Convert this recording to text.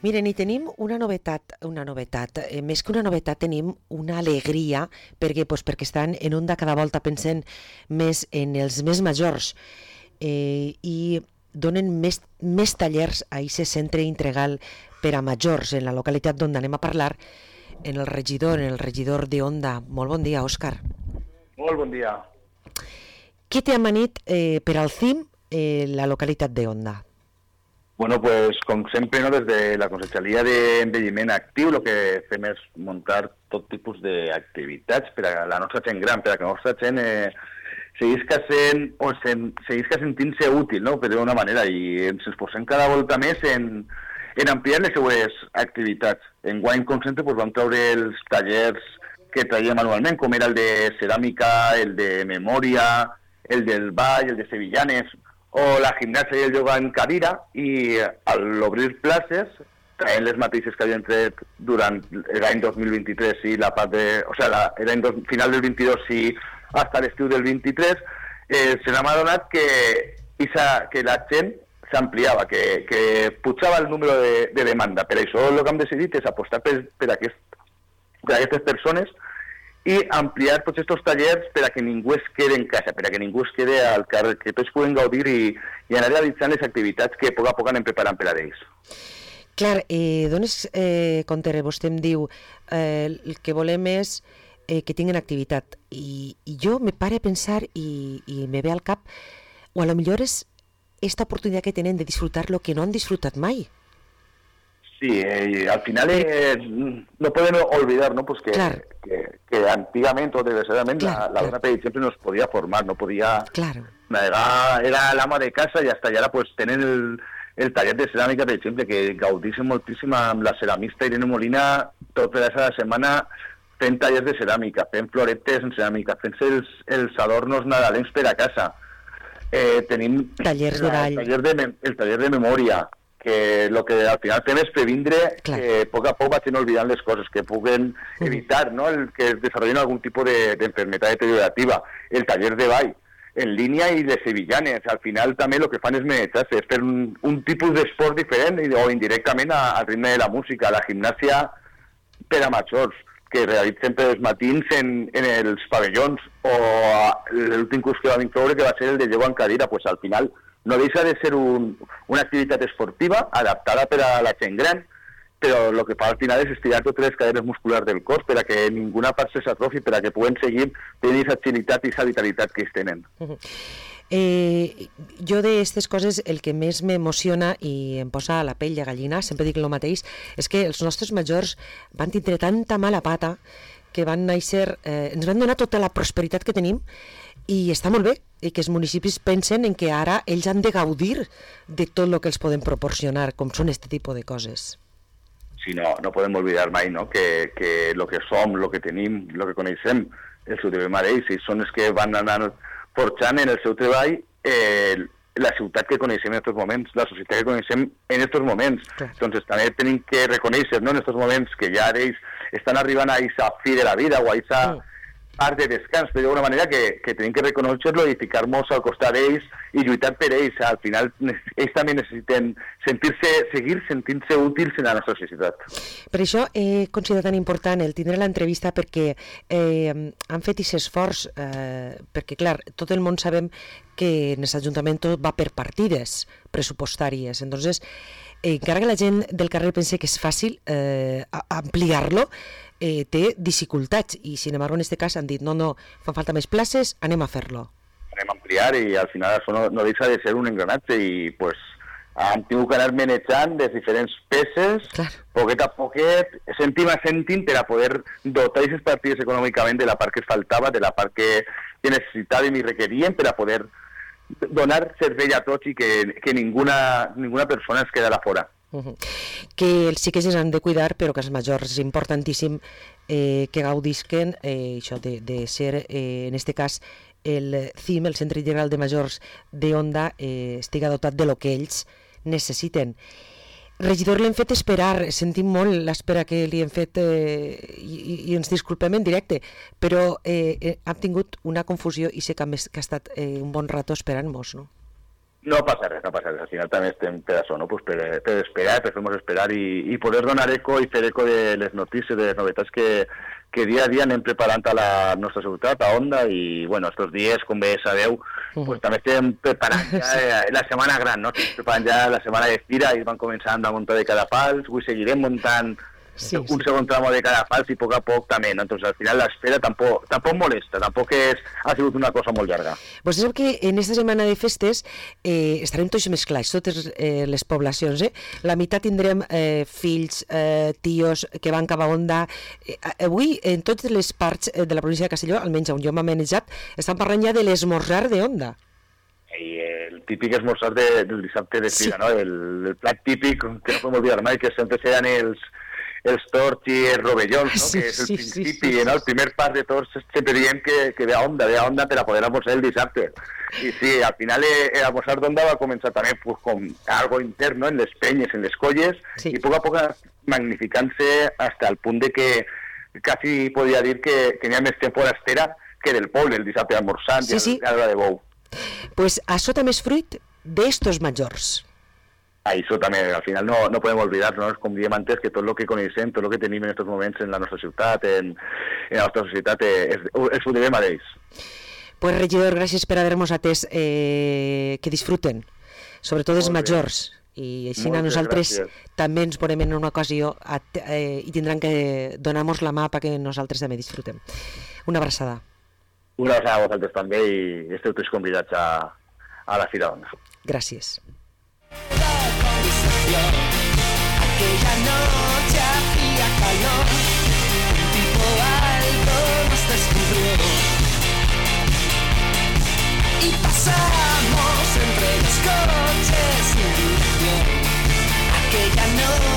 Miren, i tenim una novetat, més que una novetat tenim una alegria, perquè estan en Onda cada volta pensant més en els més majors i donen més tallers a aquest centre integral per a majors en la localitat d'Onda. Anem a parlar en el regidor d'Onda. Molt bon dia, Òscar. Molt bon dia. Què t'ha amanit per al CIM la localitat d'Onda? Bueno, pues com sempre, no, des de la Conselleria d'Envelliment Actiu el que fem és muntar tot tipus d'activitats per a la nostra gent gran, per a que la nostra gent seguisca sentint-se útil, no?, per d'una manera, i ens posem cada volta més en ampliar les seues activitats. Enguany, com sempre, pues, vam treure els tallers que traiem anualment, com era el de ceràmica, el de memòria, el del ball, el de sevillanes, o la gimnàsia i el ioga en cadira, i al obrir places, traient les mateixes que havien tret durant l'any 2023 i la part de... O sigui, l'any final del 22 i fins a l'estiu del 23, se n'ha adonat que la gent s'ampliava, que pujava el número de demanda. Per això el que hem decidit és apostar per aquestes persones i ampliar tots aquests tallers per a que ningú es quede en casa, per a que ningú es quede al carrer, que tots puguin gaudir i anar realitzant les activitats que a poc a poc anem preparant per a ells. Clar, dones compte, vostè em diu el que volem és que tinguin activitat, i jo me pare a pensar i me ve al cap, o a lo millor és esta oportunitat que tenen de disfrutar lo que no han disfrutat mai. Sí, al final no podem olvidar, ¿no?, pues que antigament o desgraciadament la dona, per exemple, no es podia formar, no podia navegar, era l'ama de casa i hasta ara pues tenen el taller de ceràmica, per exemple, que gaudissin moltíssim amb la ceramista Irene Molina tota la setmana fent tallers de ceràmica, fent floretes en ceràmica, fent els adornos nadalencs per a casa. Tenim tallers de ball, el taller de memòria, que el que al final fem és previndre que a poc vagin oblidant les coses, que puguen evitar, no?, el que es desenvolupen algun tipus d'enfermedad deteriorativa. El taller de ball en línia i les sevillanes, al final també el que fan és manejar-se, és fer un tipus d'esport diferent o indirectament al ritme de la música, la gimnàsia per a majors, que realitzen per els matins en els pavellons, o l'últim curs que vam incloure, que va ser el de ioga en cadira, pues al final no deixa de ser una activitat esportiva adaptada per a la gent gran, però el que fa al final és estirar totes les cadenes musculars del cos per a que ninguna part se s'atrofi, per a que puguen seguir tenint aquesta agilitat i aquesta vitalitat que ells tenen. Jo d'aquestes coses el que més m'emociona i em posa la pell de gallina, sempre dic el mateix, és que els nostres majors van tindre tanta mala pata que van néixer, ens van donar tota la prosperitat que tenim, i està molt bé i que els municipis pensen en que ara ells han de gaudir de tot el que els poden proporcionar, com són aquest tipus de coses. Sí, no podem oblidar mai, no?, que el que som, el que tenim, el que coneixem, els ho devem a ells, i són els que van anar forjant en el seu treball la ciutat que coneixem en aquests moments, la societat que coneixem en aquests moments. Doncs també tenim que reconèixer, no?, en aquests moments que ja ells estan arribant a aquesta fi de la vida o a aquesta part de descans, però d'una manera que tenim que reconèixer-lo i ficar-nos al costat d'ells i lluitar per ells. Al final, ells també necessiten seguir sentint-se útils en la nostra societat. Per això he considerat tan important el tindre l'entrevista, perquè han fet aquest esforç, perquè, clar, tot el món sabem que en l'Ajuntament tot va per partides pressupostàries. Entonces, encara que la gent del carrer pense que és fàcil ampliar-lo, té dificultats, i sin embargo en aquest cas han dit no, fan falta més places, anem a fer-lo. Anem a ampliar, i al final això no deixa de ser un engranatge, i pues han tingut que anar manejant les diferents peces, poquet a poquet, cèntim a cèntim, per a poder dotar aquestes partides econòmicament de la part que es faltava, de la part que necessitàvem i requeríem, per a poder donar servei a tots i que ninguna persona es quedarà fora. Que els xiquets han de cuidar, però que els majors és importantíssim que gaudisquen això de ser, en aquest cas, el CIM, el Centre Integral de Majors d'Onda, estiga dotat de lo que ells necessiten. Regidor, l'hem fet esperar, sentim molt l'espera que li hem fet i ens disculpem en directe, però hem tingut una confusió i sé que ha estat un bon rato esperant-nos, no? No passa res, no passa res. Al final també estem per això, no? Pues per esperar, fer-nos esperar i poder donar eco i fer eco de les notícies, de les novetats que dia a dia anem preparant a la nostra ciutat, a Onda, i, bueno, estos dies, com bé sabeu, pues també estem preparant ja la setmana gran, no? Estem preparant ja la setmana de fira i van començant a muntar de Cadafalç, avui seguirem muntant un segon tramo de Cadafalç i a poc també, no? Entonces, al final l'espera tampoc molesta, tampoc ha sigut una cosa molt llarga. Vostè sap que en esta setmana de festes estarem tots mesclats, totes les poblacions, La meitat tindrem fills, tios que van cap a Onda. Avui, en totes les parts de la província de Castelló, almenys on jo m'he manejat, estan parlant ja de l'esmorzar de Onda. I el típic esmorzar del dissabte de fira, no? El plat típic que no podem oblidar mai, que sempre seran els torts i els rovellons, no? Que és el principi, no? El primer pas de tots sempre diem que ve a Onda per a poder almorzar el dissabte. I sí, al final l'almorzar d'Onda va començar també pues, com algo interno en les penyes, en les colles, i a poc magnificant-se hasta el punt de que quasi podria dir que tenia més temps forastera que del poble el dissabte almorzant i a l'hora de bou. Pues això també és fruit d'estos majors. Això també, al final no podem oblidar-nos, com diem antes, que tot el que coneixem, tot el que tenim en aquests moments en la nostra ciutat, en la nostra societat, és ho devem a ells. Pues regidor, gràcies per haver-nos atès, que disfruten, sobretot els majors, i així nosaltres també ens veurem en una ocasió i tindran que donar-nos la mà perquè nosaltres també disfrutem. Una abraçada. Una abraçada a vosaltres també i esteu tots convidats a la Fira d'Onda. Gràcies. Aquella noche hacía calor, un tipo alto nos descubrió y pasamos entre los coches sin dirección. Aquella noche